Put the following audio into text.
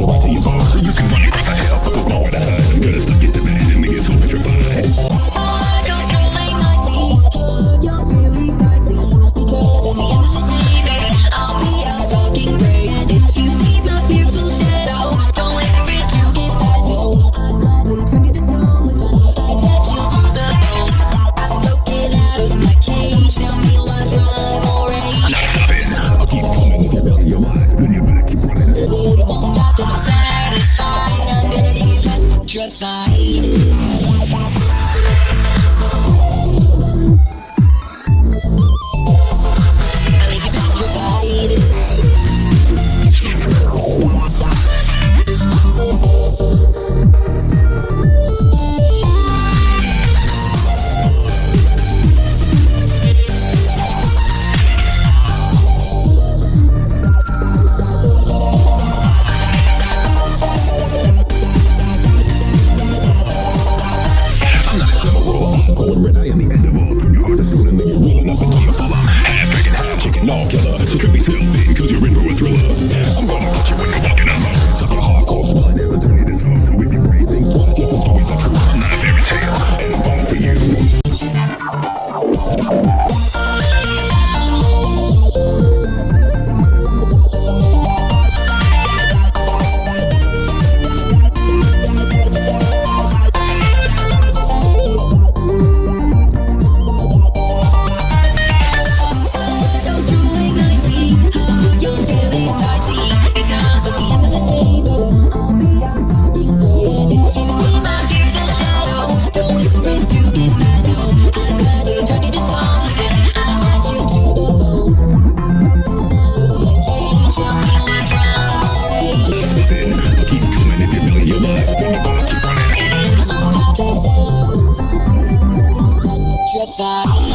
right to your bone. So you can run and grab a hell, but there's nowhere to hide. I'm gonna stuck it to bed and make it so petrified. So trip me selfie, cause you're in for a thriller. I'm gonna get you when you're walking alone. Suck your hardcore blood as I turn it slow. So if you breathe, think twice, yes, the stories are true. I'm not a fairy tale, and I'm falling for you. Side.